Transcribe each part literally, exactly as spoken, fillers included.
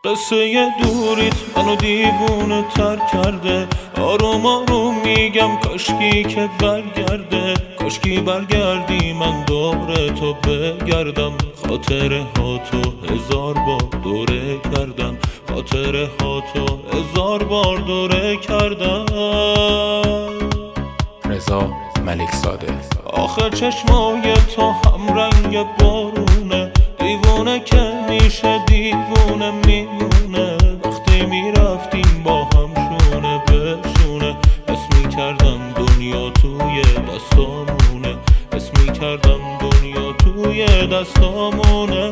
قصه دوریت منو دیوونه تر کرده. آروم آروم میگم کاشکی که برگرده، کاشکی برگردی من دور تو بگردم. خاطره ها تو هزار بار دوره کردم، خاطره ها تو هزار بار دوره کردم. رضا ملک زاده. آخه چشمای تو هم رنگ بارونه، دیوونه که میشه دیوونه میمونه. وقتی میرفتیم با هم شونه به شونه، حس میکردم دنیا توی دستامونه، حس میکردم دنیا توی دستامونه.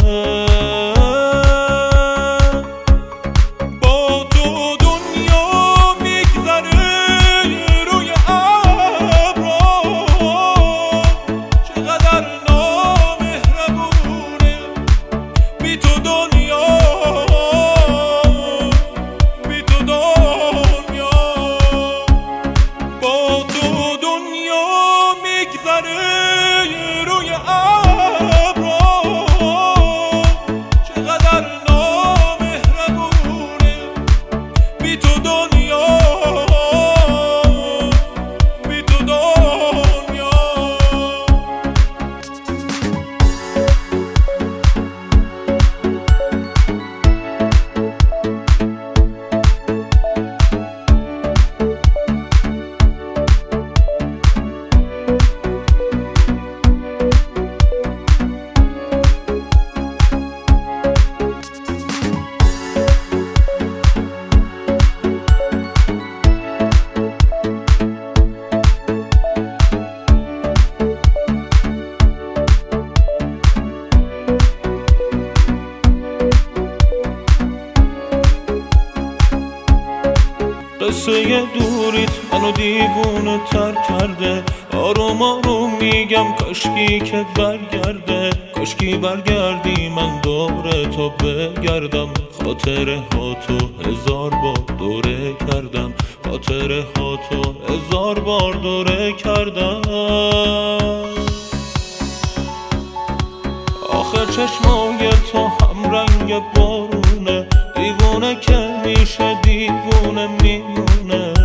روی ابرا چقدر نامهربونه، بی تو دنیا بی تو دنیا. قصه دوریت منو دیوونه تر کرده. آروم آروم میگم کاشکی که برگرده، کاشکی برگردی من دور تو بگردم. خاطره ها تو هزار بار دوره کردم، خاطره ها تو هزار بار دوره کردم. آخه چشمای تو هم رنگ بارونه، دیوونه که میشه دیوونه میمونه.